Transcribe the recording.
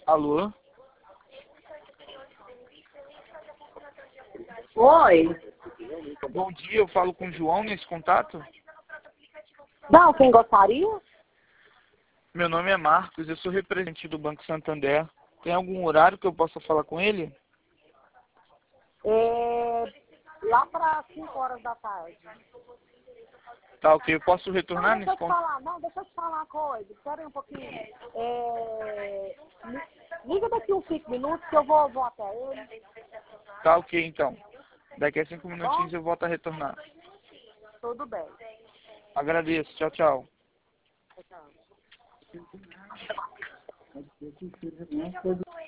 Alô? Oi. Bom dia, eu falo com o João nesse contato? Não, quem gostaria? Meu nome é Marcos, eu sou representante do Banco Santander. Tem algum horário que eu possa falar com ele? Lá para 5 horas da tarde. Tá, ok. Eu posso retornar Deixa nesse eu te contato? falar. Não, deixa eu te falar uma coisa. Espera aí um pouquinho. Liga daqui uns 5 minutos que eu vou até ele. Tá, ok, então. Daqui a 5 Tá bom? minutinhos eu volto a retornar. Tudo bem. Agradeço. Tchau, tchau. Tchau.